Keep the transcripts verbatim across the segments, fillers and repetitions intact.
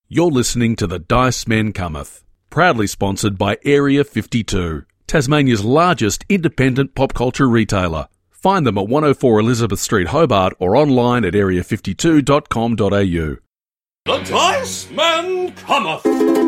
You're listening to The Dice Men Cometh, proudly sponsored by Area fifty-two, Tasmania's largest independent pop culture retailer. Find them at one oh four Elizabeth Street, Hobart, or online at area fifty-two dot com dot a u. The Dice Man Cometh!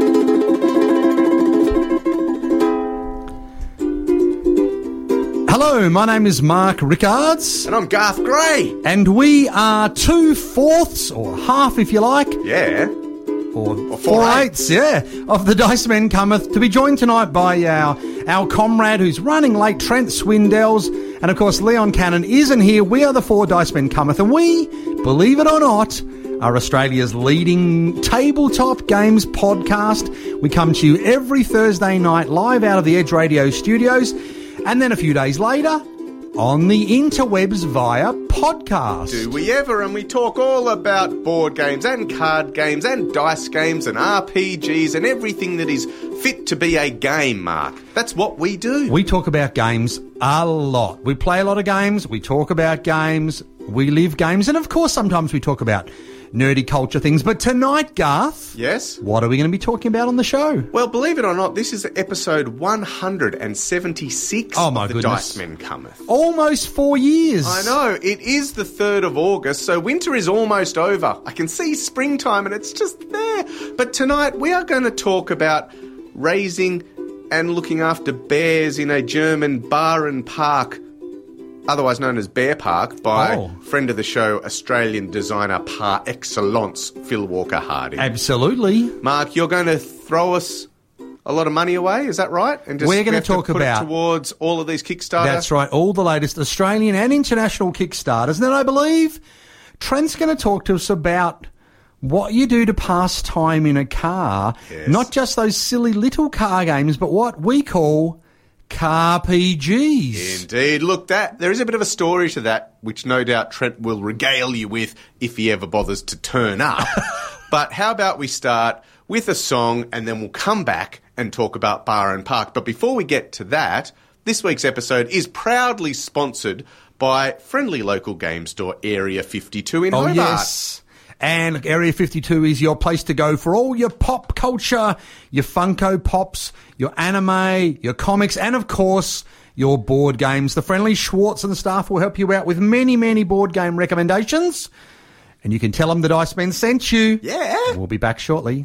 Hello, my name is Mark Rickards. And I'm Garth Gray. And we are two-fourths, or half if you like. Yeah. Or, or four-eighths, yeah, of the Dice Men Cometh, to be joined tonight by our, our comrade who's running late, Trent Swindells, and of course Leon Cannon isn't here. We are the four Dice Men Cometh, and we, believe it or not, are Australia's leading tabletop games podcast. We come to you every Thursday night live out of the Edge Radio studios, and then a few days later on the interwebs via podcast. Do we ever? And we talk all about board games and card games and dice games and R P Gs and everything that is fit to be a game, Mark. That's what we do. We talk about games a lot. We play a lot of games. We talk about games. We live games. And of course, sometimes we talk about nerdy culture things. But tonight, Garth. Yes? What are we going to be talking about on the show? Well, believe it or not, this is episode one hundred seventy-six oh my of the goodness. Dice Men Cometh. Almost four years. I know. It is the third of August, so winter is almost over. I can see springtime and it's just there. But tonight we are going to talk about raising and looking after bears in a German bar and park, otherwise known as Bear Park, by oh. friend of the show, Australian designer par excellence, Phil Walker Harding. Absolutely. Mark, you're going to throw us a lot of money away, is that right? And just We're going to to talk put about it towards all of these Kickstarter. That's right, all the latest Australian and international Kickstarters. And then I believe Trent's going to talk to us about what you do to pass time in a car. Yes. Not just those silly little car games, but what we call car P Gs. Indeed. Look, that there is a bit of a story to that, which no doubt Trent will regale you with if he ever bothers to turn up. But how about we start with a song and then we'll come back and talk about Bar and Park. But before we get to that, this week's episode is proudly sponsored by friendly local game store Area fifty-two in Oh, Hobart. yes. And Area fifty-two is your place to go for all your pop culture, your Funko Pops, your anime, your comics, and of course, your board games. The friendly Schwartz and staff will help you out with many, many board game recommendations. And you can tell them the Dice Men sent you. Yeah. We'll be back shortly.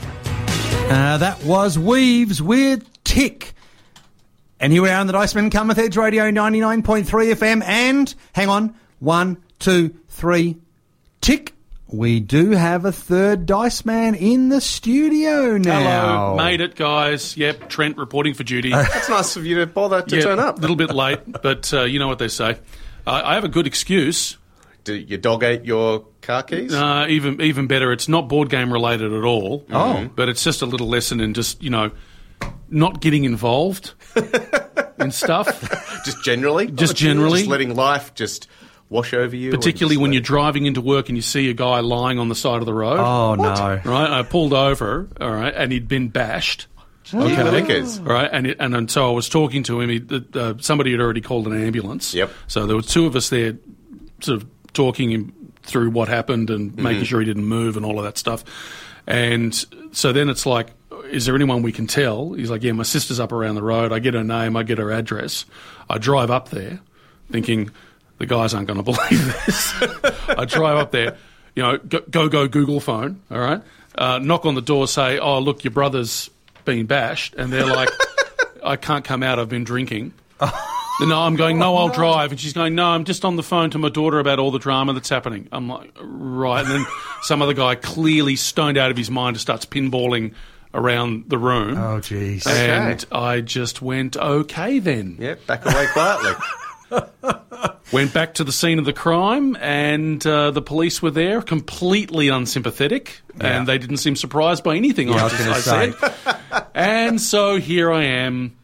Uh, that was Weaves with Tick. And here we are on the Dice Men Cometh, Edge Radio ninety-nine point three F M. And, hang on, one, two, three, tick. We do have a third Dice Man in the studio now. Hello, made it, guys. Yep, Trent reporting for duty. That's nice of you to bother to Yep, turn up. A little bit late, but uh, you know what they say. Uh, I have a good excuse. Do your dog ate your car keys? Uh, even even better, it's not board game related at all. Oh. But it's just a little lesson in just, you know, not getting involved in stuff. Just generally? Just generally. Just letting life just wash over you? Particularly when you're driving into work and you see a guy lying on the side of the road. Oh, no. Right? I pulled over, all right, and he'd been bashed. Okay. Lickers. Right, and it, and, and so I was talking to him. He, uh, somebody had already called an ambulance. Yep. So there were two of us there sort of talking him through what happened and mm-hmm. making sure he didn't move and all of that stuff. And so then it's like, is there anyone we can tell? He's like, yeah, my sister's up around the road. I get her name, I get her address. I drive up there thinking, the guys aren't going to believe this. I drive up there, you know, go, go, go Google phone, all right? Uh, knock on the door, say, oh, look, your brother's been bashed. And they're like, I can't come out, I've been drinking. No, I'm going, no, I'll drive. And she's going, no, I'm just on the phone to my daughter about all the drama that's happening. I'm like, right. And then some other guy clearly stoned out of his mind starts pinballing around the room. Oh, jeez. And Okay. I just went, okay then. Yep, back away quietly. Went back to the scene of the crime, and uh, the police were there, completely unsympathetic, Yeah. and they didn't seem surprised by anything Yeah, I, I was just, gonna I say. said. And so here I am.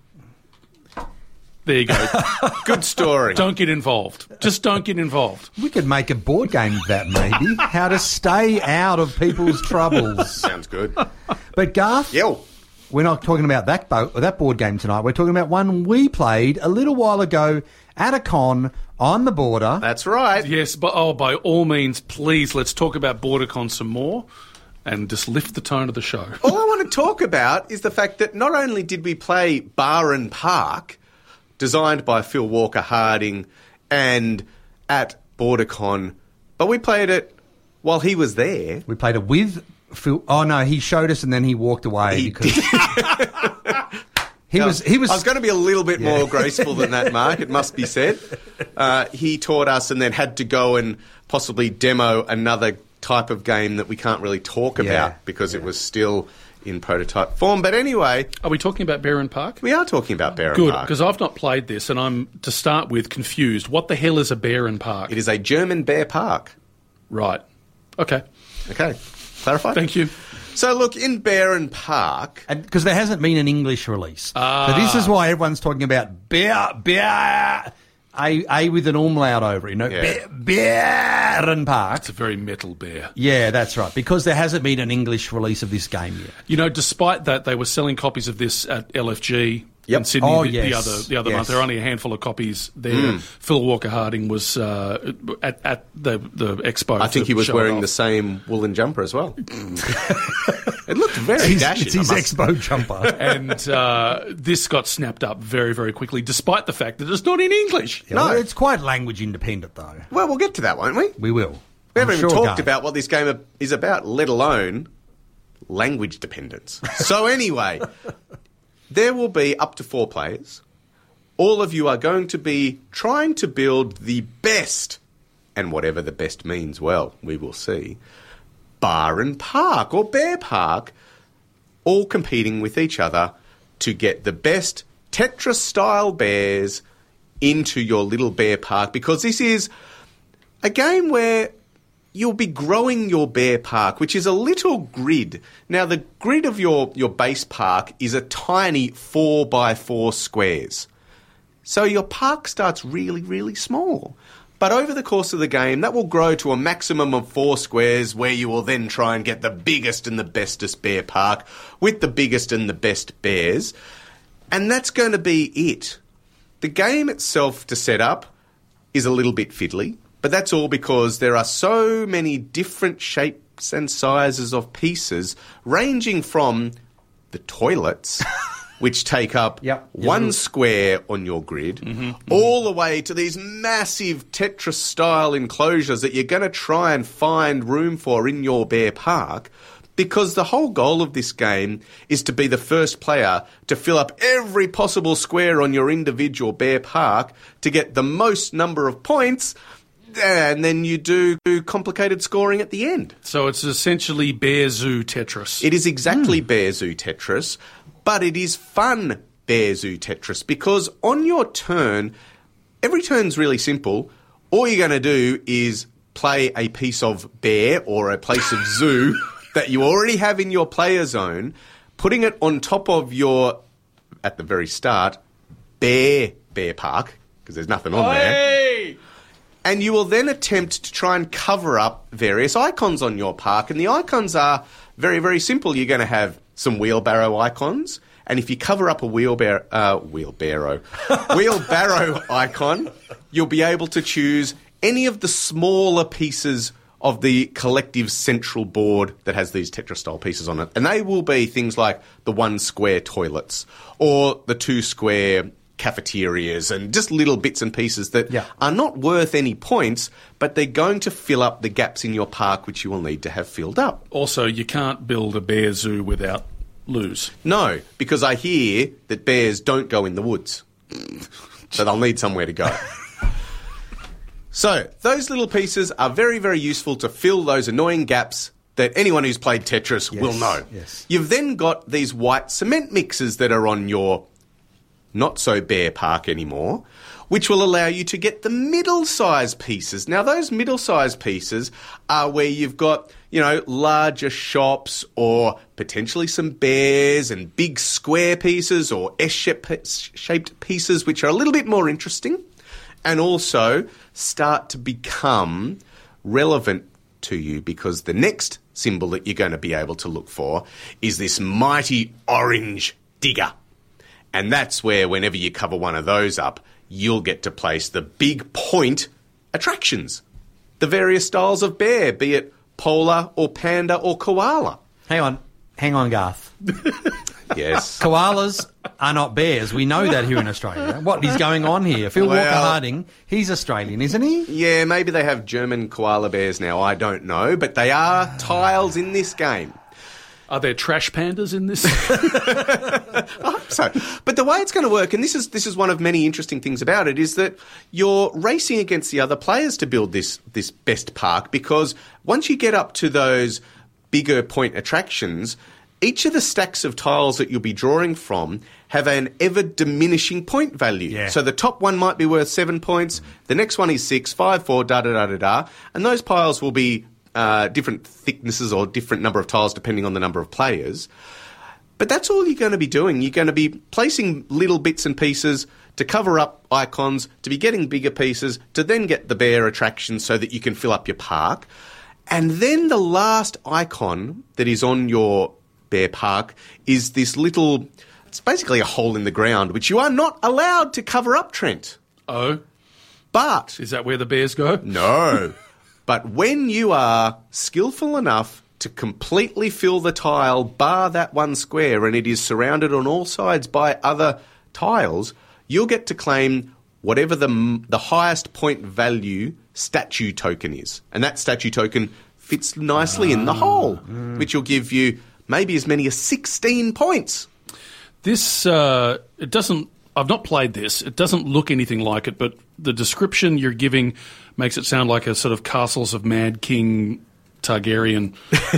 There you go. Good story. Don't get involved. Just don't get involved. We could make a board game of that, maybe. How to stay out of people's troubles. Sounds good. But, Garth, Yo. we're not talking about that, bo- that board game tonight. We're talking about one we played a little while ago at a con on the border. That's right. Yes, but oh, by all means, please, let's talk about BorderCon some more. and just lift the tone of the show. All I want to talk about is the fact that not only did we play Barren Park, designed by Phil Walker Harding and at BorderCon, but we played it while he was there. We played it with Phil. Oh, no, he showed us and then he walked away He because... He was. He was. I was going to be a little bit Yeah. more graceful than that, Mark. It must be said. Uh, he taught us, and then had to go and possibly demo another type of game that we can't really talk Yeah. about because it was still in prototype form. But anyway, Are we talking about Barren Park? we are talking about Barren Good, Park. because I've not played this, and I'm, to start with, confused. What the hell is a Barren Park? It is a German bear park. Right. Okay. Okay, clarified. Thank you. So look, in Barren Park, Because there hasn't been an English release. So this is why everyone's talking about bear, bear, a, a with an umlaut over it, you know, Yeah. bear, Barren Park. It's a very metal bear. Yeah, that's right. Because there hasn't been an English release of this game yet. You know, despite that, they were selling copies of this at L F G Yep. in Sydney Oh, the, the yes. other the other Yes. month. There were only a handful of copies there. Phil Walker Harding was uh, at, at the the expo. I think to he was show it wearing off. the same woolen jumper as well. It looked very It's, dashing. it's his I must- expo jumper. And uh, this got snapped up very, very quickly, despite the fact that it's not in English. No, it's quite language independent, though. Well, we'll get to that, won't we? We will. We haven't I'm even sure, talked Guy. about what this game is about, let alone language dependence. So anyway, there will be up to four players. All of you are going to be trying to build the best, and whatever the best means, well, we will see, Barren Park or Bear Park, all competing with each other to get the best Tetris-style bears into your little bear park, because this is a game where you'll be growing your bear park, which is a little grid. Now, the grid of your, your base park is a tiny four by four squares. So your park starts really, really small. But over the course of the game, that will grow to a maximum of four squares, where you will then try and get the biggest and the bestest bear park with the biggest and the best bears. And that's going to be it. The game itself to set up is a little bit fiddly, but that's all because there are so many different shapes and sizes of pieces, ranging from the toilets, which take up Yep. one square on your grid, all the way to these massive Tetris-style enclosures that you're going to try and find room for in your bear park, because the whole goal of this game is to be the first player to fill up every possible square on your individual bear park to get the most number of points, and then you do complicated scoring at the end. So it's essentially Bear Zoo Tetris. It is exactly Bear Zoo Tetris, but it is fun Bear Zoo Tetris, because on your turn, every turn's really simple. All you're going to do is play a piece of bear or a place of zoo that you already have in your player zone, putting it on top of your, at the very start, bear bear park, because there's nothing on there. Hey! And you will then attempt to try and cover up various icons on your park. And the icons are very, very simple. You're going to have some wheelbarrow icons. And if you cover up a wheelbarrow, uh, wheelbarrow, wheelbarrow icon, you'll be able to choose any of the smaller pieces of the collective central board that has these Tetris-style pieces on it. And they will be things like the one square toilets or the two square cafeterias, and just little bits and pieces that Yeah. are not worth any points, but they're going to fill up the gaps in your park which you will need to have filled up. Also, you can't build a bear zoo without loos. No, because I hear that bears don't go in the woods. So they'll need somewhere to go. So, those little pieces are very, very useful to fill those annoying gaps that anyone who's played Tetris will know. yes. You've then got these white cement mixes that are on your not-so-bare park anymore, which will allow you to get the middle-sized pieces. Now, those middle-sized pieces are where you've got, you know, larger shops or potentially some bears and big square pieces or S-shaped pieces, which are a little bit more interesting and also start to become relevant to you, because the next symbol that you're going to be able to look for is this mighty orange digger. And that's where, whenever you cover one of those up, you'll get to place the big point attractions. The various styles of bear, be it polar or panda or koala. Hang on. Hang on, Garth. Yes. Koalas are not bears. We know that here in Australia. What is going on here? Phil Well- Walker Harding, he's Australian, isn't he? Yeah, maybe they have German koala bears now. I don't know. But they are tiles in this game. Are there trash pandas in this? So, but the way it's going to work, and this is this is one of many interesting things about it, is that you're racing against the other players to build this this best park, because once you get up to those bigger point attractions, each of the stacks of tiles that you'll be drawing from have an ever diminishing point value. Yeah. So the top one might be worth seven points, the next one is six, five, four, da da da da da, and those piles will be uh, different thicknesses or different number of tiles depending on the number of players. But that's all you're going to be doing. You're going to be placing little bits and pieces to cover up icons, to be getting bigger pieces, to then get the bear attractions so that you can fill up your park. And then the last icon that is on your bear park is this little, it's basically a hole in the ground, which you are not allowed to cover up, Trent. Oh, But, is that where the bears go? no, but when you are skillful enough to completely fill the tile, bar that one square, and it is surrounded on all sides by other tiles, you'll get to claim whatever the the highest point value statue token is. And that statue token fits nicely in the hole, which will give you maybe as many as sixteen points. This, uh, it doesn't, I've not played this. It doesn't look anything like it, but the description you're giving makes it sound like a sort of Castles of Mad King Targaryen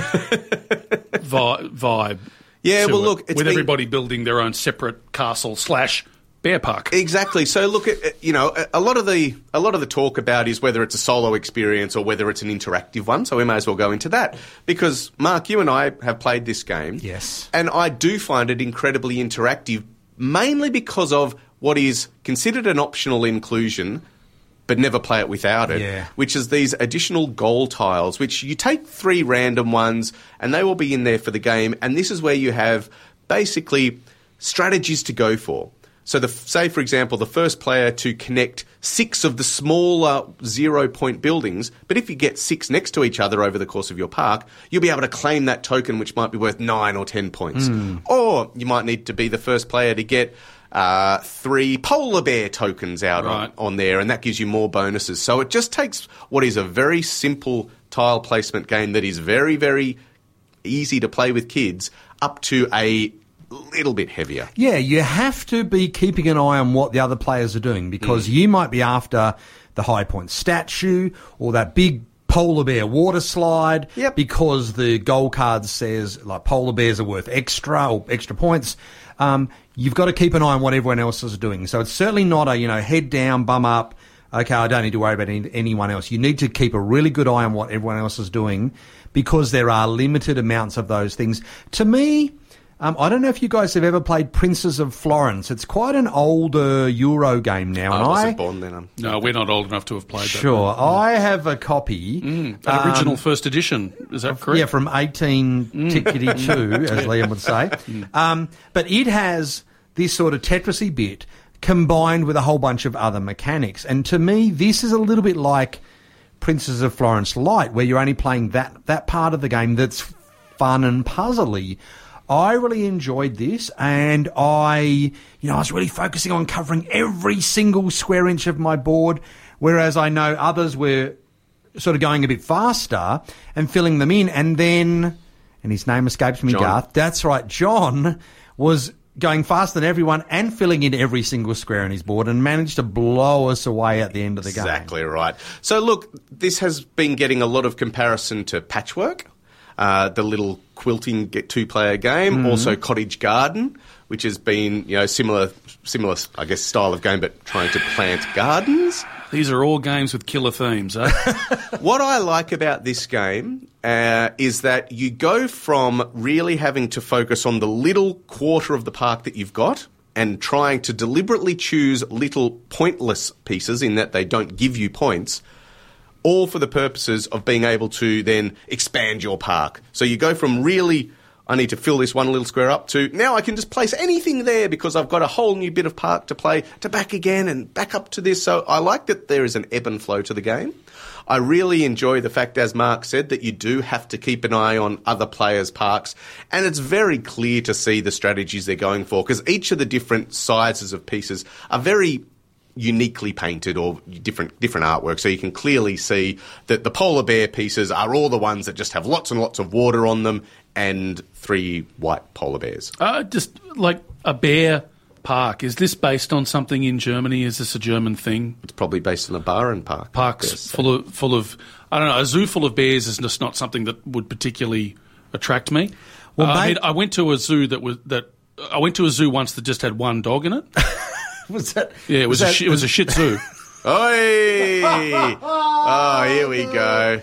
vi- vibe. Yeah, to well, it, look, it's with been- everybody building their own separate castle slash bear park. Exactly. So look at, you know, a lot of the a lot of the talk about is whether it's a solo experience or whether it's an interactive one. So we may as well go into that, because Mark, you and I have played this game. Yes. And I do find it incredibly interactive, mainly because of what is considered an optional inclusion, but never play it without it, Yeah. which is these additional goal tiles, which you take three random ones and they will be in there for the game. And this is where you have basically strategies to go for. So, the, say, for example, the first player to connect six of the smaller zero-point buildings, but if you get six next to each other over the course of your park, you'll be able to claim that token, which might be worth nine or ten points. Mm. Or you might need to be the first player to get uh, three polar bear tokens out Right. on, on there, and that gives you more bonuses. So it just takes what is a very simple tile placement game that is very, very easy to play with kids up to a little bit heavier. Yeah, you have to be keeping an eye on what the other players are doing, because you might be after the high point statue or that big polar bear water slide, Yep. because the goal card says like polar bears are worth extra or extra points. Um, you've got to keep an eye on what everyone else is doing. So it's certainly not a, you know, head down, bum up, okay, I don't need to worry about any, anyone else. You need to keep a really good eye on what everyone else is doing, because there are limited amounts of those things. To me, Um, I don't know if you guys have ever played Princes of Florence. It's quite an older Euro game now. I and wasn't I, born then. I'm No, we're not old enough to have played that. Sure. I have a copy. Mm, that original first edition, is that correct? Yeah, from eighteen tickety-two, as Liam would say. Um, but it has this sort of Tetris-y bit combined with a whole bunch of other mechanics. And to me, this is a little bit like Princes of Florence Light, where you're only playing that, that part of the game that's fun and puzzly. I really enjoyed this, and I, you know, I was really focusing on covering every single square inch of my board, whereas I know others were sort of going a bit faster and filling them in. And then, and his name escapes me, John. Garth. That's right, John was going faster than everyone and filling in every single square on his board and managed to blow us away at the end of the game. Exactly right. So look, this has been getting a lot of comparison to Patchwork, uh, the little quilting get two-player game, Mm-hmm. also Cottage Garden, which has been, you know, similar, similar, I guess, style of game, but trying to plant gardens. These are all games with killer themes, eh? What I like about this game uh, is that you go from really having to focus on the little quarter of the park that you've got and trying to deliberately choose little pointless pieces in that they don't give you points, all for the purposes of being able to then expand your park. So you go from really, I need to fill this one little square up, to now I can just place anything there because I've got a whole new bit of park to play, to back again and back up to this. So I like that there is an ebb and flow to the game. I really enjoy the fact, as Mark said, that you do have to keep an eye on other players' parks, and it's very clear to see the strategies they're going for, because each of the different sizes of pieces are very uniquely painted or different different artwork. So you can clearly see that the polar bear pieces are all the ones that just have lots and lots of water on them and three white polar bears. Uh, just like a bear park. Is this based on something in Germany? Is this a German thing? It's probably based on a Bären park. Parks Yes. full of full of I don't know. A zoo full of bears is just not something that would particularly attract me. Well, uh, I mate- mean, I went to a zoo that was that. I went to a zoo once that just had one dog in it. Was that? Yeah, it was, was a that- shi- it was a Shih Tzu. Oi! Oh, here we go.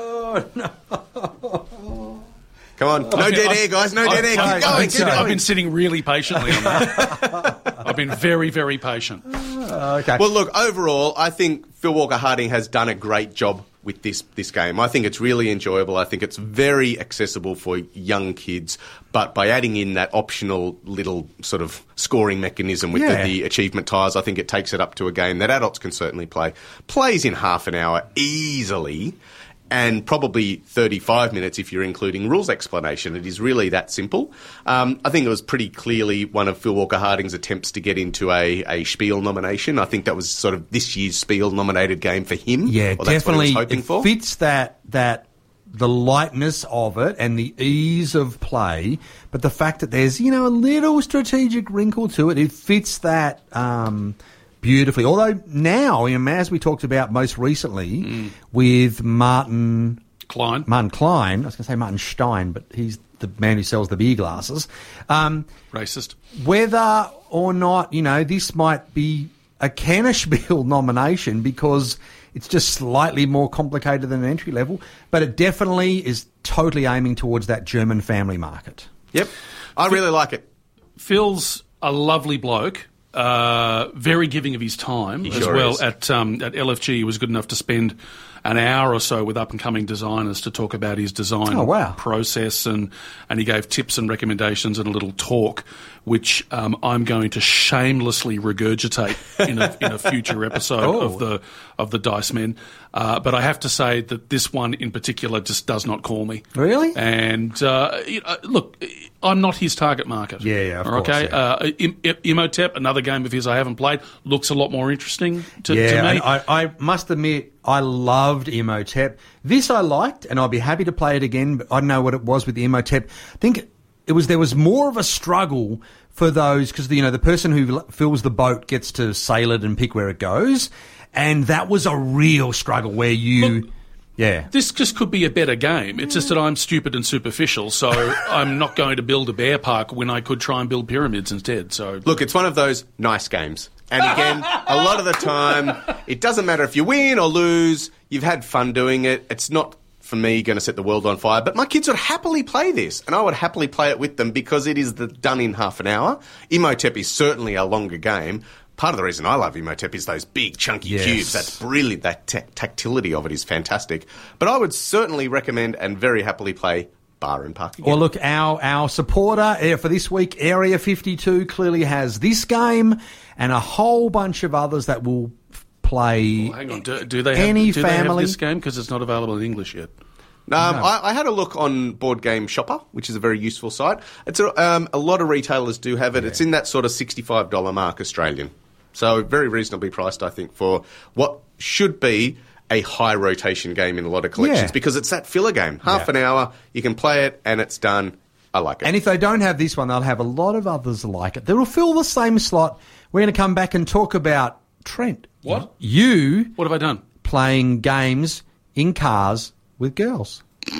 Come on. No I've been- dead I've- air, guys. No dead air. I've- Keep I've going. been Keep sitting- I've going. been sitting really patiently on that. I've been very, very patient. Okay. Well, look, overall, I think Phil Walker Harding has done a great job with this this game. I think it's really enjoyable. I think it's very accessible for young kids, but by adding in that optional little sort of scoring mechanism with Yeah. the, the achievement tiles, I think it takes it up to a game that adults can certainly play. Plays in half an hour easily, and probably thirty-five minutes if you're including rules explanation. It is really that simple. Um, I think it was pretty clearly one of Phil Walker Harding's attempts to get into a, a Spiel nomination. I think that was sort of this year's Spiel nominated game for him. Yeah, Or that's what he definitely. was hoping It for. fits that that the lightness of it and the ease of play, but the fact that there's, you know, a little strategic wrinkle to it, it fits that um, beautifully. Although now, you know, as we talked about most recently Mm. with Martin Klein. Martin Klein, I was going to say Martin Stein, but he's the man who sells the beer glasses. Um, Racist. whether or not, you know, this might be a Kennerspiel nomination because it's just slightly more complicated than an entry level, but it definitely is totally aiming towards that German family market. Yep. I really like it. Phil's a lovely bloke, uh, very giving of his time He as sure well. is. At um, at L F G, he was good enough to spend an hour or so with up-and-coming designers to talk about his design Oh, wow. process, and, and he gave tips and recommendations and a little talk, which um, I'm going to shamelessly regurgitate in a, in a future episode Oh. of the of the Dice Men. Uh, but I have to say that this one in particular just does not call me. Really? And uh, you know, look, I'm not his target market. Yeah, yeah, of okay. course, yeah. Uh, Im- Im- Imhotep, another game of his I haven't played, looks a lot more interesting to, yeah, to me. and I, I must admit, I loved Imhotep. This I liked, and I'll be happy to play it again, but I don't know what it was with the Imhotep. I think it was there was more of a struggle for those, because, you know, the person who l- fills the boat gets to sail it and pick where it goes, and that was a real struggle where you... Look, yeah. This just could be a better game. It's just that I'm stupid and superficial, so I'm not going to build a bear park when I could try and build pyramids instead. So Look, it's one of those nice games. And again, a lot of the time, it doesn't matter if you win or lose, you've had fun doing it. It's not, for me, going to set the world on fire. But my kids would happily play this, and I would happily play it with them because it is the, done in half an hour. Imhotep is certainly a longer game. Part of the reason I love Imhotep is those big, chunky Yes. cubes. That's brilliant. That ta- tactility of it is fantastic. But I would certainly recommend and very happily play Bären Park again. Well, look, our our supporter uh, for this week, Area fifty-two, clearly has this game and a whole bunch of others that will f- play. hang on, do, do they have, Any do they have family- this game? Because it's not available in English yet. Um, I, I had a look on Board Game Shopper, which is a very useful site. It's a, um, a lot of retailers do have it. It's in that sort of sixty-five dollars mark Australian. So very reasonably priced, I think, for what should be a high rotation game in a lot of collections, Yeah. because it's that filler game. Half Yeah. an hour, you can play it, and it's done. I like it. And if they don't have this one, they'll have a lot of others like it. They will fill the same slot. We're going to come back and talk about Trent. What? You What have I done? playing games in cars with girls.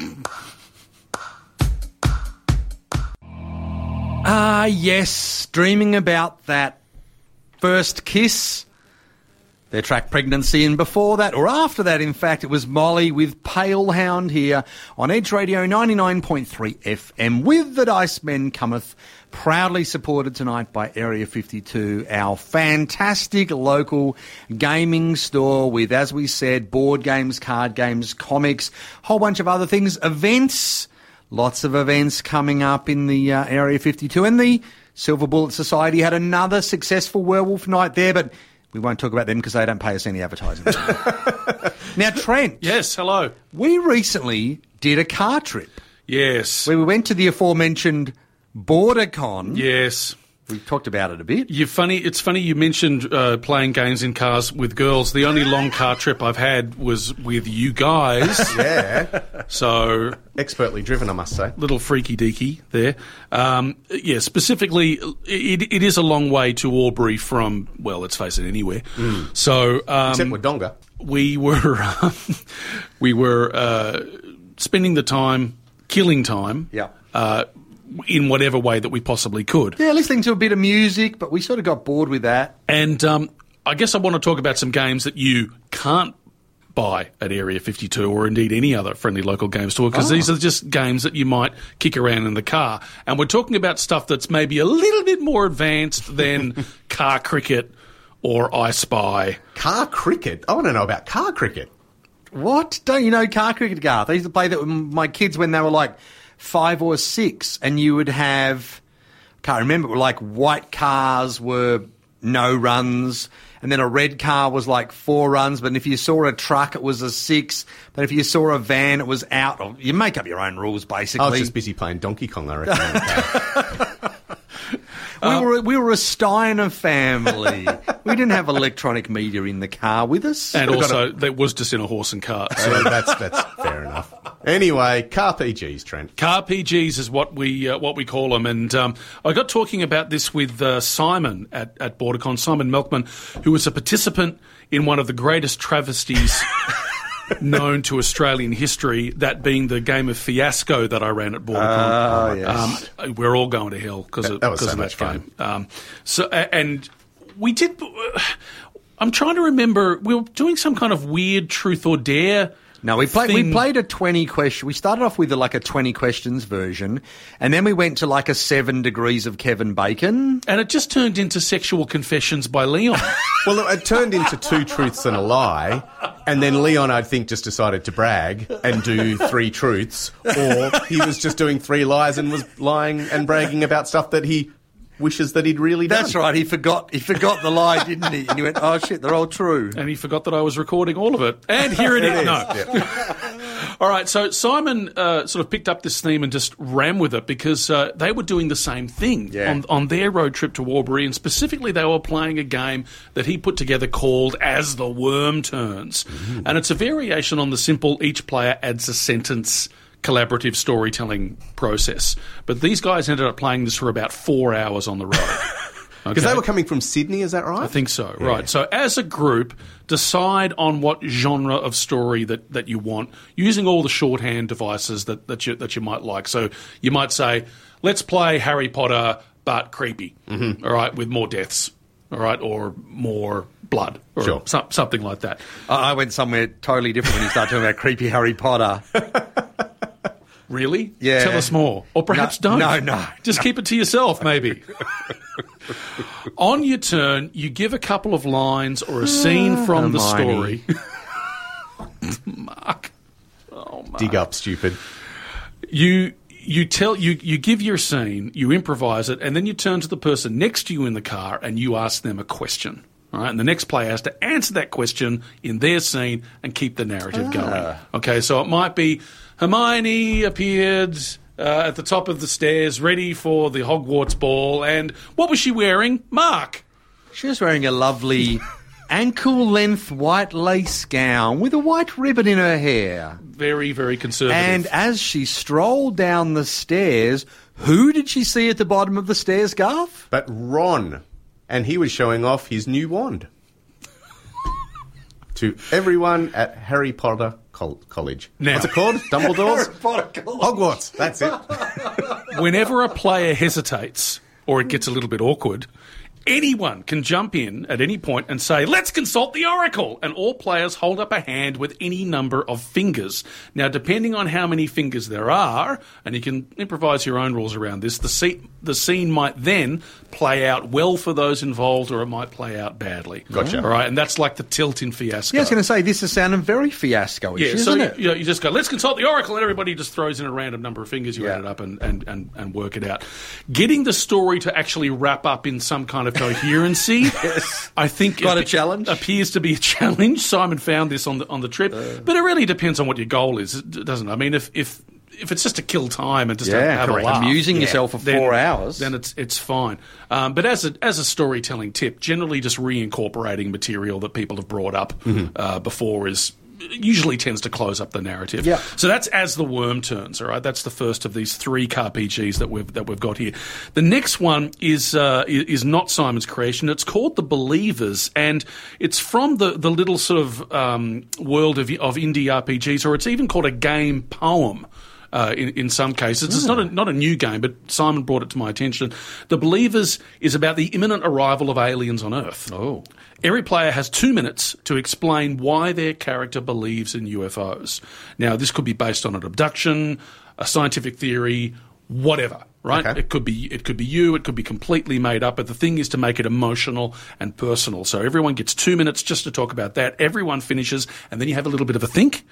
Ah, yes, dreaming about that first kiss, their track Pregnancy, and before that, or after that, in fact, it was Molly with Pale Hound here on Edge Radio ninety-nine point three F M with the Dice Men Cometh, proudly supported tonight by Area fifty-two, our fantastic local gaming store with, as we said, board games, card games, comics, whole bunch of other things, events Lots of events coming up in the uh, Area fifty-two. And the Silver Bullet Society had another successful werewolf night there, but we won't talk about them because they don't pay us any advertising. Now, Trent. Yes, hello. We recently did a car trip. Yes. Where we went to the aforementioned BorderCon. Yes. We talked about it a bit. You're funny. It's funny you mentioned uh, playing games in cars with girls. The only long car trip I've had was with you guys. Yeah. So expertly driven, I must say. Little freaky deaky there. Um, yeah, specifically, it, it is a long way to Albury from, well, let's face it, anywhere. Mm. So um, except Wodonga. We were um, we were uh, spending the time, killing time. Yeah. Uh, in whatever way that we possibly could. Yeah, listening to a bit of music, but we sort of got bored with that. And um, I guess I want to talk about some games that you can't buy at Area fifty-two or indeed any other friendly local game store, because oh. these are just games that you might kick around in the car. And we're talking about stuff that's maybe a little bit more advanced than car cricket or I Spy. Car cricket? I want to know about car cricket. What? Don't you know car cricket, Garth? I used to play that with my kids when they were like five or six, and you would have, can't remember, like white cars were no runs, and then a red car was like four runs, but if you saw a truck, it was a six, but if you saw a van, it was out. You make up your own rules, basically. I was just busy playing Donkey Kong, I reckon. We Um, were we were a Steiner family. We didn't have electronic media in the car with us. And We've got also, that was just in a horse and cart. So So that's that's fair enough. Anyway, car P Gs, Trent. Car P Gs is what we uh, what we call them, and um, I got talking about this with uh, Simon at at BorderCon, Simon Melkman, who was a participant in one of the greatest travesties known to Australian history, that being the game of Fiasco that I ran at BorderCon. Oh, yes. Um, we're all going to hell because of That was because so of much that fun. game. Um, so a- and we did. I'm trying to remember. We were doing some kind of weird truth or dare. No, we played. We thing. played a twenty question. We started off with a, like a twenty questions version, and then we went to like a seven degrees of Kevin Bacon. And it just turned into sexual confessions by Leon. Well, it turned into two truths and a lie, and then Leon, I think, just decided to brag and do three truths, or he was just doing three lies and was lying and bragging about stuff that he wishes that he'd really done. That's right. He forgot. He forgot the lie, didn't he? And he went, "Oh shit, they're all true." And he forgot that I was recording all of it. And here it is. No. All right, so Simon uh, sort of picked up this theme and just ran with it because uh, they were doing the same thing Yeah. on, on their road trip to Warbury, and specifically they were playing a game that he put together called As the Worm Turns. Mm-hmm. And it's a variation on the simple each player adds a sentence collaborative storytelling process. But these guys ended up playing this for about four hours on the road. Because Okay? they were coming from Sydney, is that right? I think so, right. So as a group, decide on what genre of story that, that you want, using all the shorthand devices that, that, you, that you might like. So you might say, let's play Harry Potter, but creepy, mm-hmm. all right, with more deaths, all right, or more blood, or Sure. some, something like that. I I went somewhere totally different when you started talking about creepy Harry Potter. Really? Yeah. Tell us more. Or perhaps No, don't. no, no, Just keep it to yourself, maybe. On your turn, you give a couple of lines or a scene from the Hermione. story. Mark. Oh, Mark. Dig up, stupid. You you tell you you give your scene, you improvise it, and then you turn to the person next to you in the car and you ask them a question. All right, and the next player has to answer that question in their scene and keep the narrative going. Okay, so it might be Hermione appeared uh, at the top of the stairs, ready for the Hogwarts ball, and what was she wearing? Mark. She was wearing a lovely ankle-length white lace gown with a white ribbon in her hair. Very, very conservative. And as she strolled down the stairs, who did she see at the bottom of the stairs, Garth? But Ron, and he was showing off his new wand to everyone at Harry Potter Col- College. Now- What's it called? Dumbledore's? Harry Potter College. Hogwarts, that's it. Whenever a player hesitates or it gets a little bit awkward, Anyone can jump in at any point and say, let's consult the Oracle. And all players hold up a hand with any number of fingers. Now, depending on how many fingers there are, and you can improvise your own rules around this, the, se- the scene might then play out well for those involved, or it might play out badly. Gotcha. All right, and that's like the tilt in Fiasco. Yeah, I was going to say, this is sounding very Fiasco-ish, Yeah, isn't so it? you, you just go, let's consult the Oracle, and everybody just throws in a random number of fingers. You Yeah. add it up and, and, and, and work it out. Getting the story to actually wrap up in some kind of coherency, yes. I think Quite it a challenge. appears to be a challenge. Simon found this on the on the trip, Uh. but it really depends on what your goal is, doesn't it? I mean, if if if it's just to kill time and just Yeah, to have correct. a laugh, Amusing yourself for then- four hours. then it's it's fine. Um, but as a as a storytelling tip, generally just reincorporating material that people have brought up Mm-hmm. uh, before is usually tends to close up the narrative. Yeah. So that's As the Worm Turns. All right, that's the first of these three C A R P Gs that we've that we've got here. The next one is uh, is not Simon's creation. It's called The Believers, and it's from the the little sort of um, world of of indie R P Gs, or it's even called a game poem. Uh, in, in some cases, it's not a, not a new game, but Simon brought it to my attention. The Believers is about the imminent arrival of aliens on Earth. Oh. Every player has two minutes to explain why their character believes in U F Os. Now, this could be based on an abduction, a scientific theory, whatever, right? Okay. It could be it could be you, it could be completely made up, but the thing is to make it emotional and personal. So everyone gets two minutes just to talk about that. Everyone finishes, and then you have a little bit of a think.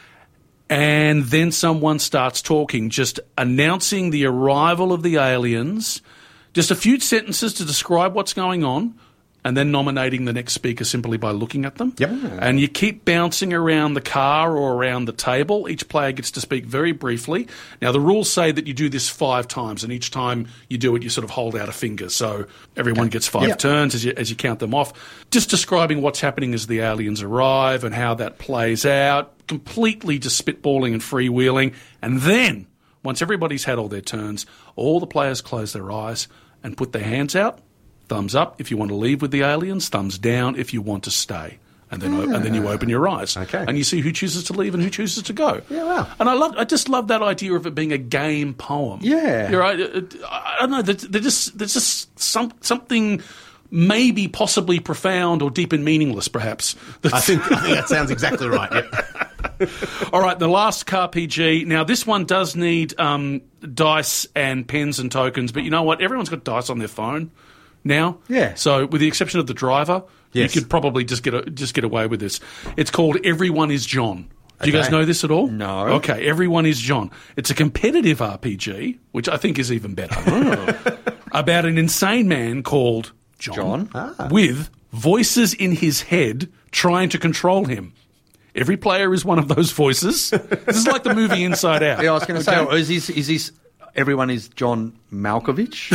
And then someone starts talking, just announcing the arrival of the aliens, just a few sentences to describe what's going on, and then nominating the next speaker simply by looking at them. Yep. And you keep bouncing around the car or around the table. Each player gets to speak very briefly. Now, the rules say that you do this five times, and each time you do it, you sort of hold out a finger. So everyone gets five Yep. turns as you, as you count them off. Just describing what's happening as the aliens arrive and how that plays out. Completely just spitballing and freewheeling. And then, once everybody's had all their turns, all the players close their eyes and put their hands out. Thumbs up if you want to leave with the aliens, thumbs down if you want to stay. And then, and then you open your eyes. Okay. And you see who chooses to leave and who chooses to go. Yeah, wow. And I love, I just love that idea of it being a game poem. Yeah. You're right. It- it- I don't know. They're they're just, there's just some, something maybe possibly profound or deep and meaningless, perhaps. I think, I think that sounds exactly right. Yep. All right, the last C A R P G. Now, this one does need um, dice and pens and tokens, but you know what? Everyone's got dice on their phone now. Yeah. So, with the exception of the driver, Yes. you could probably just get a, just get away with this. It's called Everyone is John. Do you guys Okay. know this at all? No. Okay, Everyone is John. It's a competitive R P G, which I think is even better. About an insane man called John, John? with voices in his head trying to control him. Every player is one of those voices. This is like the movie Inside Out. Yeah, I was going to Okay? say, is this, is this everyone is John Malkovich?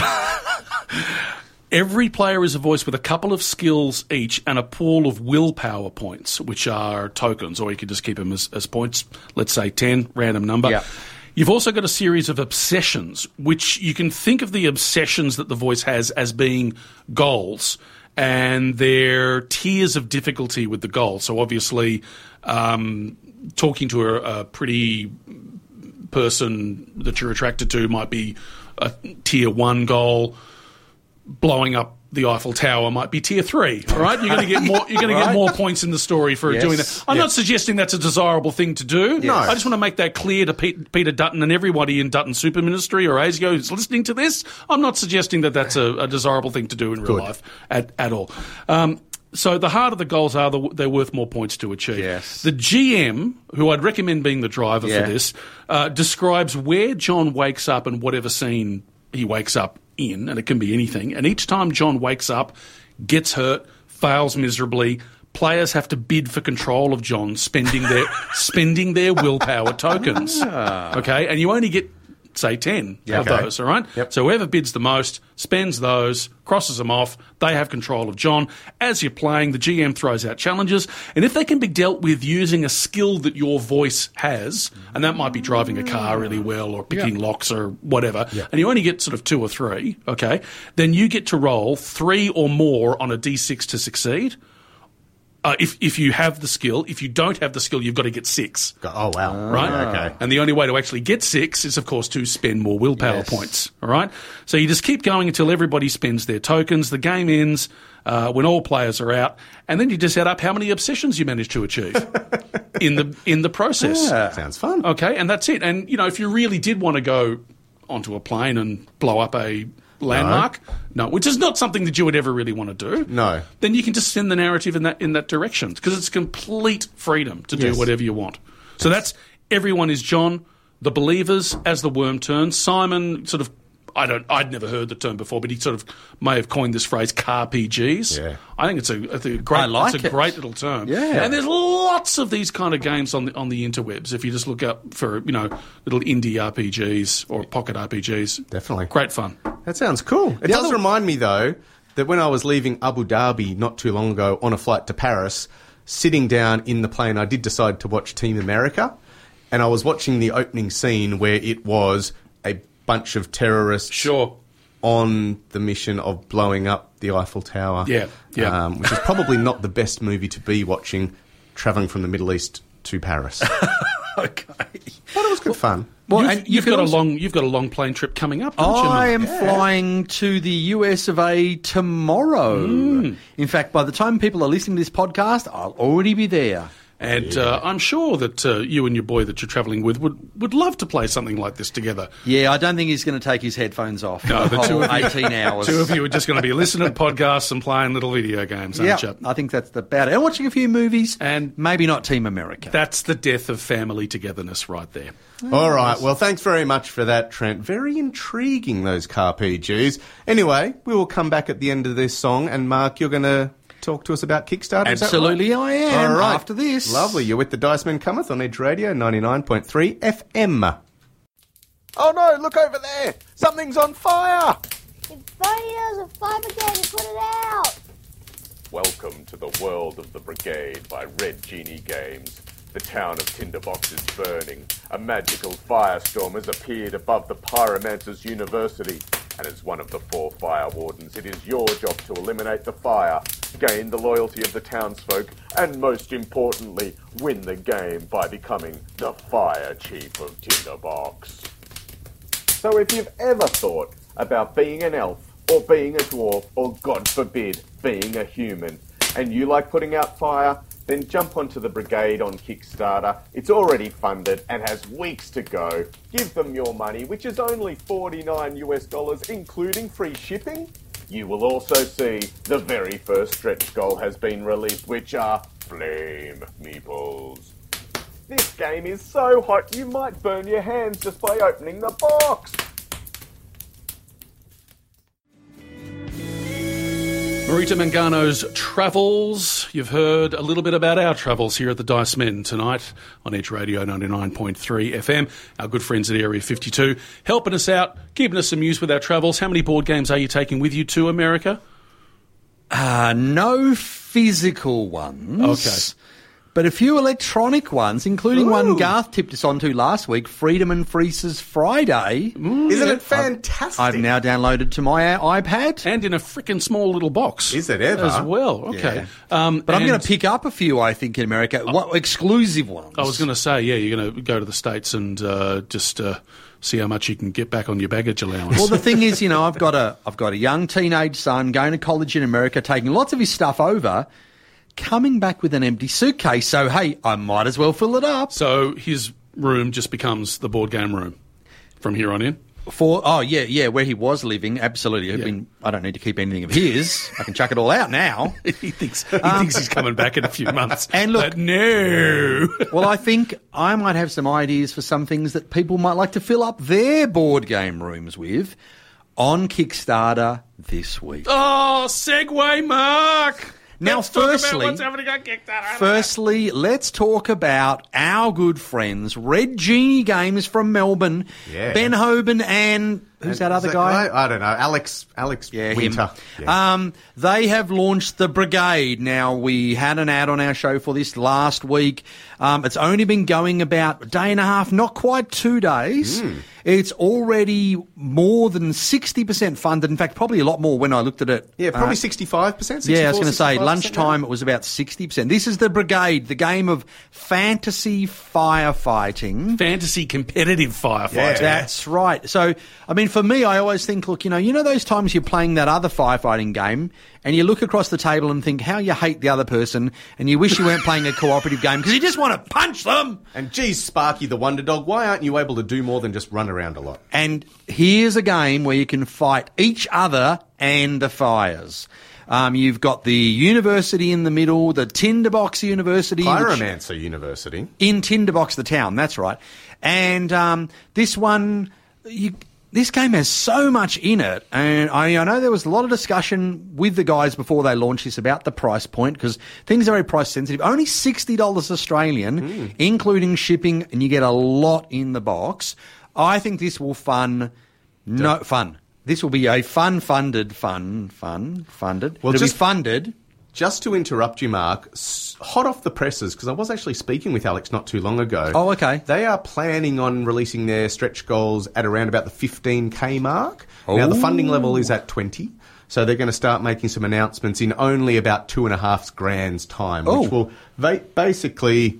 Every player is a voice with a couple of skills each and a pool of willpower points, which are tokens, or you could just keep them as, as points. Let's say ten, random number. Yeah. You've also got a series of obsessions, which you can think of the obsessions that the voice has as being goals, and they're tiers of difficulty with the goal. So obviously, um, talking to a, a pretty person that you're attracted to might be a tier one goal. Blowing up the Eiffel Tower might be tier three. All right, you're going to get more. You're going to get Right. more points in the story for Yes. doing that. I'm Yeah. not suggesting that's a desirable thing to do. No. I just want to make that clear to Pete, Peter Dutton and everybody in Dutton Super Ministry or ASIO who's listening to this. I'm not suggesting that that's a, a desirable thing to do in real Good. life at at all. Um, so the harder the goals are, the, they're worth more points to achieve. Yes. The G M, who I'd recommend being the driver Yeah. for this, uh, describes where John wakes up and whatever scene he wakes up in, and it can be anything. And each time John wakes up, gets hurt, fails miserably, players have to bid for control of John, spending their spending their willpower tokens. Okay, and you only get say ten Yeah. of Okay. those. All right. Yep. So whoever bids the most spends those, crosses them off. They have control of John. As you're playing, the G M throws out challenges, and if they can be dealt with using a skill that your voice has, and that might be driving a car really well or picking locks or whatever, and you only get sort of two or three, okay, then you get to roll three or more on a d six to succeed. Uh, if if you have the skill. If you don't have the skill, you've got to get six. Oh, wow. Right? Okay. And the only way to actually get six is, of course, to spend more willpower Yes. points. All right? So you just keep going until everybody spends their tokens. The game ends uh, when all players are out. And then you just add up how many obsessions you managed to achieve in the in the process. Yeah. Sounds fun. Okay? And that's it. And, you know, if you really did want to go onto a plane and blow up a landmark, no, which is not something that you would ever really want to do. No. Then you can just send the narrative in that in that direction because it's complete freedom to do Yes. whatever you want. So that's everyone is John, the believers as the worm turns. Simon sort of I don't I'd never heard the term before, but he sort of may have coined this phrase car P Gs. Yeah. I think it's a, it's a great I like it's a it. great little term. Yeah. And there's lots of these kind of games on the on the interwebs. If you just look up for, you know, little indie R P Gs or pocket R P Gs. Definitely. Great fun. That sounds cool. It The does other- remind me, though, that when I was leaving Abu Dhabi not too long ago on a flight to Paris, sitting down in the plane, I did decide to watch Team America, and I was watching the opening scene where it was a bunch of terrorists Sure. on the mission of blowing up the Eiffel Tower. Yeah, yeah. Um, which is probably not the best movie to be watching, travelling from the Middle East to Paris. Okay. But it was good fun. Well, you've, and you you've could got also- a long you've got a long plane trip coming up, don't you, I Mum? am flying to the U S of A tomorrow. In fact, by the time people are listening to this podcast, I'll already be there. And uh, I'm sure that uh, you and your boy that you're travelling with would, would love to play something like this together. Yeah, I don't think he's going to take his headphones off for No, the the two whole of you- eighteen hours. Two of you are just going to be listening to podcasts and playing little video games, aren't Yeah, you? I think that's about it. And watching a few movies, And- maybe not Team America. That's the death of family togetherness right there. All right. Well, thanks very much for that, Trent. Very intriguing, those car P Gs. Anyway, we will come back at the end of this song, and Mark, you're going to talk to us about Kickstarter. Is that Absolutely, right? I am. All right. After this. Lovely. You're with the Dice Men Cometh on Edge Radio ninety-nine point three F M. Oh no, look over there. Something's on fire. It's Barney knows a fire brigade to put it out. Welcome to the world of the Brigade by Red Genie Games. The town of Tinderbox is burning. A magical firestorm has appeared above the Pyromancers University. And as one of the four fire wardens, it is your job to eliminate the fire, gain the loyalty of the townsfolk, and most importantly, win the game by becoming the Fire Chief of Tinderbox. So if you've ever thought about being an elf, or being a dwarf, or God forbid, being a human, and you like putting out fire, then jump onto the Brigade on Kickstarter. It's already funded and has weeks to go. Give them your money, which is only forty-nine US dollars, including free shipping. You will also see the very first stretch goal has been released, which are Flame Meeples. This game is so hot you might burn your hands just by opening the box. Marita Mangano's travels. You've heard a little bit about our travels here at the Dice Men tonight on Edge Radio ninety-nine point three F M. Our good friends at Area fifty-two helping us out, keeping us amused with our travels. How many board games are you taking with you to America? Uh, no physical ones. Okay. But a few electronic ones, including one Ooh. Garth tipped us onto last week, Freedom and Freeze's Friday. Isn't it fantastic? I've now downloaded to my uh, iPad. And in a freaking small little box. Is it ever? As well. Okay. Um, But I'm and going to pick up a few, I think, in America. What exclusive ones? I was going to say, yeah, you're going to go to the States and uh, just uh, see how much you can get back on your baggage allowance. Well, the thing is, you know, I've got a I've got a young teenage son going to college in America, taking lots of his stuff over, coming back with an empty suitcase. So, hey, I might as well fill it up. So his room just becomes the board game room from here on in. For oh yeah yeah where he was living, absolutely. I Yeah. mean, I don't need to keep anything of his. I can chuck it all out now. he thinks he thinks he's coming back in a few months. And look- But no. Well, I think I might have some ideas for some things that people might like to fill up their board game rooms with on Kickstarter this week. Oh, segue, Mark. Now, Let's talk about firstly- what's happening on Kickstarter. Firstly, let's talk about our good friends, Red Genie Games from Melbourne, Yeah. Ben Hoban and Who's And that other is guy? I don't know. Alex Alex Yeah, him. Winter. Yeah. Um, they have launched the Brigade. Now, we had an ad on our show for this last week. Um, it's only been going about a day and a half, not quite two days. Mm. It's already more than sixty percent funded. In fact, probably a lot more when I looked at it. Yeah, probably Uh, sixty-five percent. Yeah, I was going to say, sixty-five percent lunchtime now? it was about sixty percent. This is the Brigade, the game of fantasy firefighting. Fantasy competitive firefighting. Yeah. That's right. So, I mean, for me, I always think, look, you know, you know those times you're playing that other firefighting game and you look across the table and think how you hate the other person and you wish you weren't playing a cooperative game because you just want to punch them. And geez, Sparky the Wonder Dog, why aren't you able to do more than just run around a lot? And here's a game where you can fight each other and the fires. Um, you've got the university in the middle, the Tinderbox University. which- Pyromancer University. In Tinderbox, the town, that's right. And um, this one, you, this game has so much in it. And I, I know there was a lot of discussion with the guys before they launched this about the price point because things are very price sensitive. Only sixty dollars Australian, Mm. including shipping, and you get a lot in the box. I think this will fun, no fun. This will be a fun funded, fun, fun, funded. Well, It'll just- be funded. Just to interrupt you, Mark, s- hot off the presses, because I was actually speaking with Alex not too long ago. Oh, okay. They are planning on releasing their stretch goals at around about the fifteen K mark. Now, the funding level is at twenty. So they're going to start making some announcements in only about two and a half grand's time, which Oh. will va- basically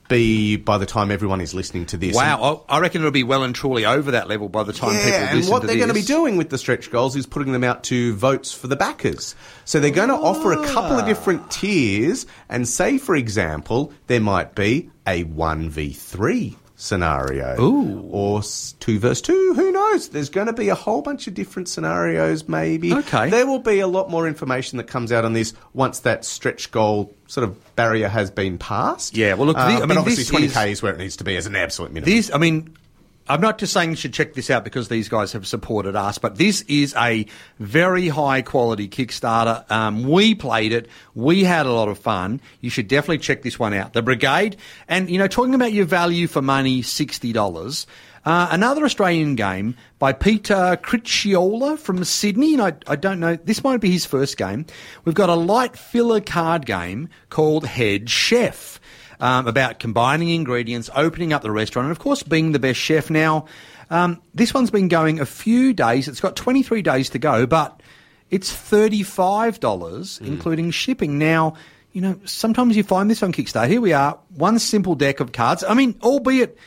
be by the time everyone is listening to this. Wow, I I reckon it'll be well and truly over that level by the time people Yeah, listen and what to they're going to be this. doing with the stretch goals is putting them out to votes for the backers. So they're going to offer a couple of different tiers, and say, for example, there might be a one v three scenario. Ooh. Or s- two versus two, who knows? There's going to be a whole bunch of different scenarios, maybe. Okay. There will be a lot more information that comes out on this once that stretch goal sort of barrier has been passed. Yeah, well, look, the- Uh, I but mean, obviously this twenty is- K is where it needs to be as an absolute minimum. This, I mean, I'm not just saying you should check this out because these guys have supported us, but this is a very high quality Kickstarter. Um, we played it. We had a lot of fun. You should definitely check this one out. The Brigade. And, you know, talking about your value for money, sixty dollars. Uh, another Australian game by Peter Cricciola from Sydney. And I, I don't know, this might be his first game. We've got a light filler card game called Head Chef. Um, about combining ingredients, opening up the restaurant, and of course being the best chef. Now, um, this one's been going a few days. It's got twenty-three days to go, but it's thirty-five dollars, Mm. including shipping. Now, you know, sometimes you find this on Kickstarter. Here we are, one simple deck of cards. I mean, albeit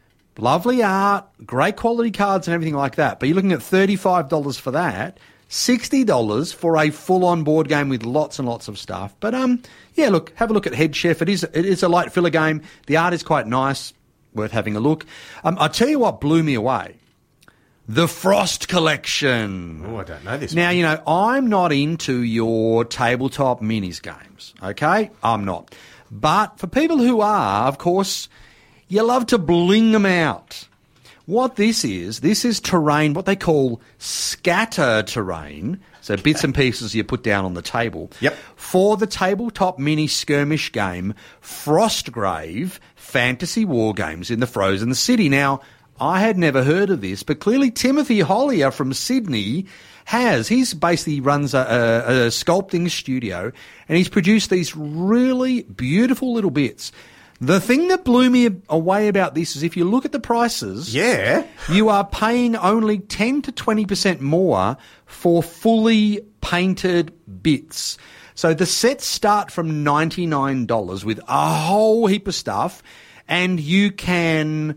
lovely art, great quality cards and everything like that, but you're looking at thirty-five dollars for that. sixty dollars for a full-on board game with lots and lots of stuff. But, um, yeah, look, have a look at Head Chef. It is it is a light filler game. The art is quite nice, worth having a look. Um, I'll tell you what blew me away. The Frost Collection. Oh, I don't know this Now, one. you know, I'm not into your tabletop minis games, okay? I'm not. But for people who are, of course, you love to bling them out. What this is, this is terrain, what they call scatter terrain. So bits and pieces you put down on the table. Yep. For the tabletop mini skirmish game, Frostgrave Fantasy War Games in the Frozen City. Now, I had never heard of this, but clearly Timothy Hollier from Sydney has. He's basically runs a, a, a sculpting studio, and he's produced these really beautiful little bits. The thing that blew me away about this is if you look at the prices, Yeah. you are paying only ten to twenty percent more for fully painted bits. So the sets start from ninety-nine dollars with a whole heap of stuff, and you can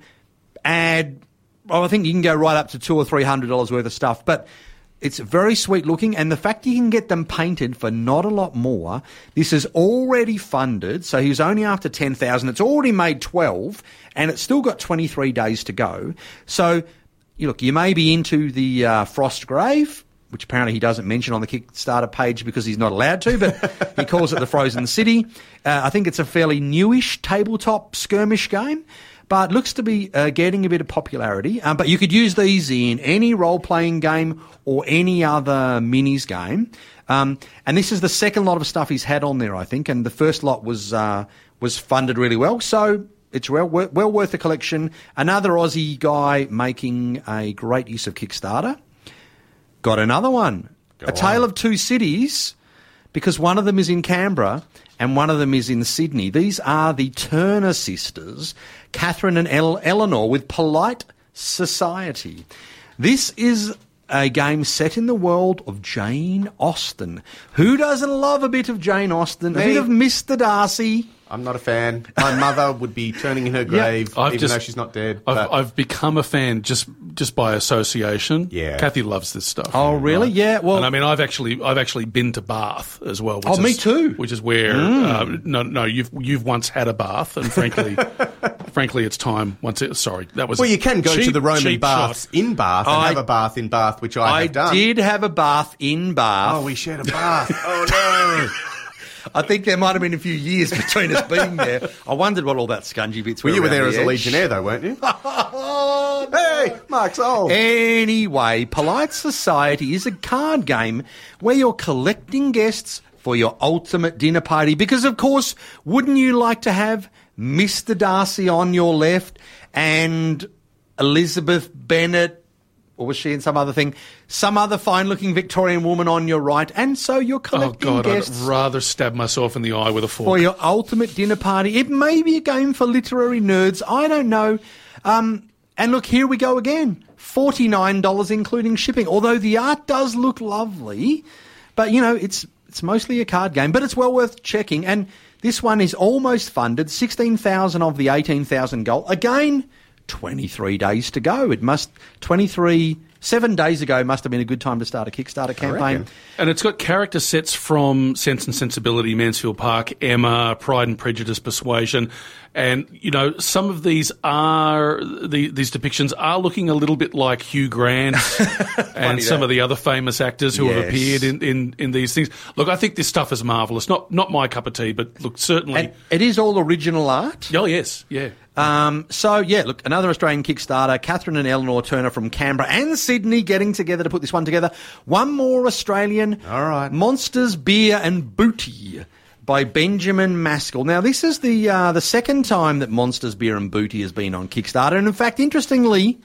add, well, I think you can go right up to two or three hundred dollars worth of stuff, but it's very sweet looking, and the fact you can get them painted for not a lot more. This is already funded, so he's only after ten thousand. It's already made twelve, and it's still got twenty-three days to go. So, you look, you may be into the uh, Frostgrave, which apparently he doesn't mention on the Kickstarter page because he's not allowed to, but he calls it the Frozen City. Uh, I think it's a fairly newish tabletop skirmish game, but looks to be uh, getting a bit of popularity. Um, but you could use these in any role-playing game or any other minis game. Um, and this is the second lot of stuff he's had on there, I think, and the first lot was uh, was funded really well. So it's well, well worth the collection. Another Aussie guy making a great use of Kickstarter. got another one. Go A Tale on. of Two Cities, because one of them is in Canberra and one of them is in Sydney. These are the Turner sisters, Catherine and El- Eleanor, with Polite Society. This is a game set in the world of Jane Austen. Who doesn't love a bit of Jane Austen? A Me. bit of Mister Darcy. I'm not a fan. My mother would be turning in her grave, I've even just- though she's not dead. I've, but- I've become a fan just just by association. Yeah. Kathy loves this stuff. Oh, really? Yeah, well- and I mean, I've actually I've actually been to Bath as well. Which Oh, me is- too. Which is where uh, no no you've you've once had a bath, and frankly, frankly, it's time once. It, sorry, that was well, you can go cheap, to the Roman cheap baths shot. in Bath and I- have a bath in Bath, which I, I have done. did have a bath in Bath. Oh, we shared a bath. Oh, no. I think there might have been a few years between us being there. I wondered what all that scungy bits were. Well, you were around there the as a edge. legionnaire, though, weren't you? Oh, no. Hey, Mark's old. Anyway, Polite Society is a card game where you're collecting guests for your ultimate dinner party. Because, of course, wouldn't you like to have Mister Darcy on your left and Elizabeth Bennet, or was she in some other thing? Some other fine-looking Victorian woman on your right, and so you're Oh collecting God, guests I'd rather stab myself in the eye with a fork. for your ultimate dinner party. It may be a game for literary nerds. I don't know. Um, and look, here we go again. forty-nine dollars including shipping. Although the art does look lovely, but, you know, it's it's mostly a card game. But it's well worth checking. And this one is almost funded. sixteen thousand of the eighteen thousand goal. Again, twenty-three days to go. It must... twenty-three... Seven days ago must have been a good time to start a Kickstarter campaign. reckon. And it's got character sets from Sense and Sensibility, Mansfield Park, Emma, Pride and Prejudice, Persuasion. And, you know, some of these are, the, these depictions are looking a little bit like Hugh Grant and some that. of the other famous actors who have Yes. appeared in, in, in these things. Look, I think this stuff is marvellous. Not not my cup of tea, but look, certainly. And it is all original art. oh, yes, yeah. Um, so, yeah, look, another Australian Kickstarter, Catherine and Eleanor Turner from Canberra and Sydney getting together to put this one together. One more Australian. All right. Monsters, Beer and Booty by Benjamin Maskell. Now, this is the uh, the second time that Monsters, Beer and Booty has been on Kickstarter. And, in fact, interestingly,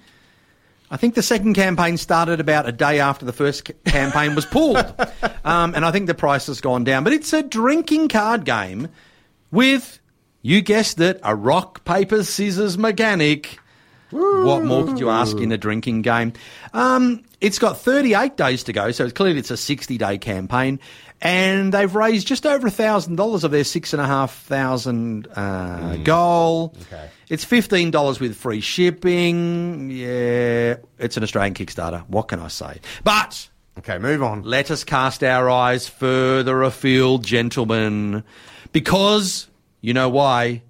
I think the second campaign started about a day after the first ca- campaign was pulled. Um, and I think the price has gone down. But it's a drinking card game with... You guessed it, a rock, paper, scissors mechanic. What more could you ask in a drinking game? Um, it's got thirty-eight days to go, so it's clearly it's a sixty-day campaign. And they've raised just over one thousand dollars of their six thousand five hundred dollars uh, goal. Okay. It's fifteen dollars with free shipping. Yeah, it's an Australian Kickstarter. What can I say? But... Okay, move on. Let us cast our eyes further afield, gentlemen, because you know why?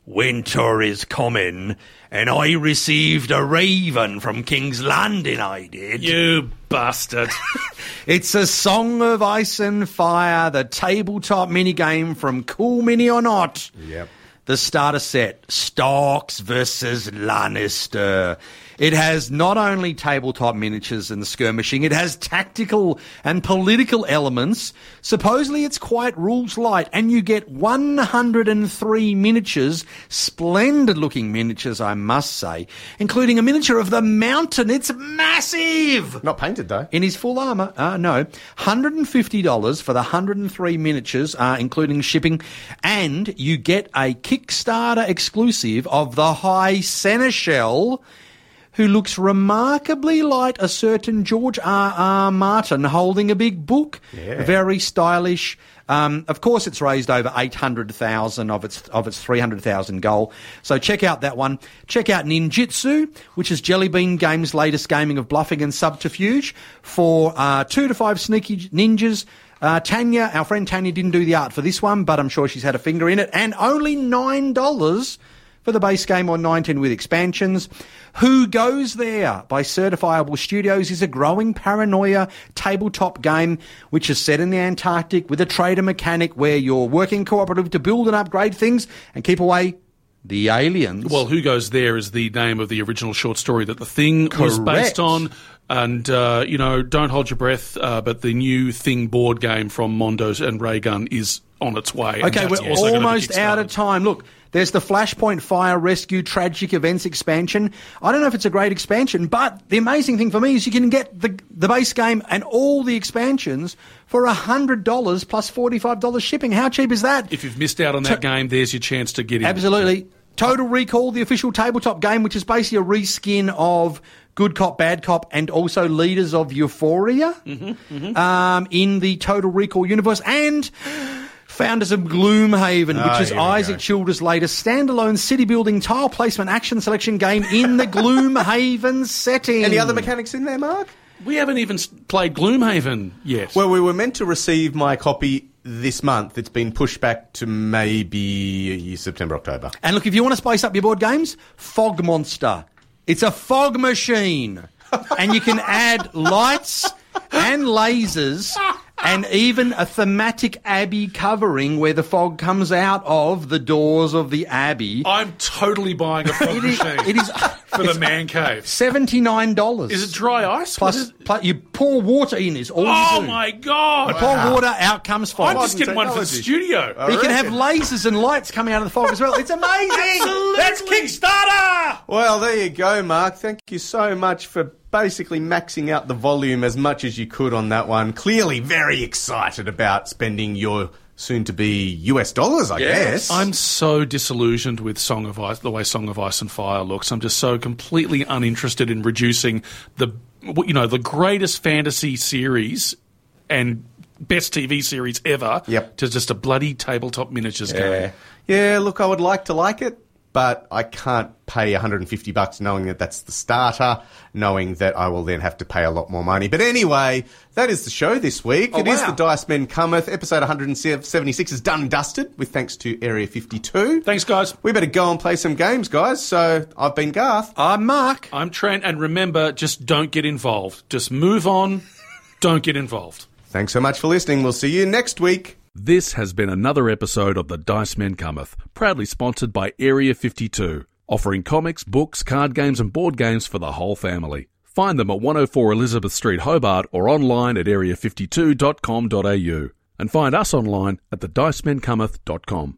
Winter is coming, and I received a raven from King's Landing, I did. You bastard. It's a Song of Ice and Fire, the tabletop minigame from Cool Mini or Not. Yep. The starter set, Starks versus Lannister. It has not only tabletop miniatures and skirmishing, it has tactical and political elements. Supposedly it's quite rules light, and you get one hundred three miniatures, splendid looking miniatures, I must say, including a miniature of the Mountain. It's massive! Not painted, though. In his full armour, uh, no. one hundred fifty dollars for the one hundred three miniatures, uh, including shipping, and you get a Kickstarter exclusive of the High Seneschal, who looks remarkably like a certain George R. R. Martin holding a big book. Yeah. Very stylish. Um, of course, it's raised over eight hundred thousand of its of its three hundred thousand goal. So check out that one. Check out Ninjitsu, which is Jellybean Games' latest gaming of bluffing and subterfuge for uh, two to five sneaky ninjas. Uh, Tanya, our friend Tanya, didn't do the art for this one, but I'm sure she's had a finger in it. And only nine dollars for the base game, or nineteen with expansions. Who Goes There by Certifiable Studios is a growing paranoia tabletop game which is set in the Antarctic with a trader mechanic where you're working cooperative to build and upgrade things and keep away the aliens. Well, Who Goes There is the name of the original short story that the Thing was Correct. based on. And, uh, you know, don't hold your breath, uh, but the new Thing board game from Mondo and Raygun is on its way. and Okay, that's we're also gonna be almost out of kickstarted. time. Look, There's the Flashpoint Fire Rescue Tragic Events expansion. I don't know if it's a great expansion, but the amazing thing for me is you can get the the base game and all the expansions for one hundred dollars plus forty-five dollars shipping. How cheap is that? If you've missed out on that To- game, there's your chance to get in. Absolutely. Total Recall, the official tabletop game, which is basically a reskin of Good Cop, Bad Cop, and also Leaders of Euphoria Mm-hmm, mm-hmm. Um, in the Total Recall universe. And founders of Gloomhaven, Ah, which is here we Isaac go. Childers' latest standalone city-building tile placement action selection game in the Gloomhaven setting. Any other mechanics in there, Mark? We haven't even s- played Gloomhaven yet. Well, we were meant to receive my copy this month. It's been pushed back to maybe September, October. And look, if you want to spice up your board games, Fog Monster. It's a fog machine. And you can add lights and lasers and even a thematic abbey covering where the fog comes out of the doors of the abbey. I'm totally buying a fog It is, machine it is for the man cave. seventy-nine dollars. Is it dry ice? What Plus, is it? plus, you pour water in is all Oh you do. my god! Pour water, out comes fog. I'm just getting one for the technology. studio. You can have lasers and lights coming out of the fog as well. It's amazing. That's Kickstarter. Well, there you go, Mark. Thank you so much for basically maxing out the volume as much as you could on that one. Clearly very excited about spending your soon-to-be U S dollars, I guess. I'm so disillusioned with Song of Ice, the way Song of Ice and Fire looks. I'm just so completely uninterested in reducing the, you know, the greatest fantasy series and best T V series ever Yep. to just a bloody tabletop miniatures Yeah. game. Yeah, look, I would like to like it, but I can't pay one hundred fifty bucks knowing that that's the starter, knowing that I will then have to pay a lot more money. But anyway, that is the show this week. Oh, It is wow. the Dice Men Cometh. Episode one hundred seventy-six is done and dusted, with thanks to Area fifty-two. Thanks, guys. We better go and play some games, guys. So I've been Garth. I'm Mark. I'm Trent, and remember, just don't get involved. Just move on. Don't get involved. Thanks so much for listening. We'll see you next week. This has been another episode of The Dice Men Cometh, proudly sponsored by Area fifty-two, offering comics, books, card games and board games for the whole family. Find them at one oh four Elizabeth Street, Hobart, or online at area fifty-two dot com dot a u. And find us online at the dice men cometh dot com.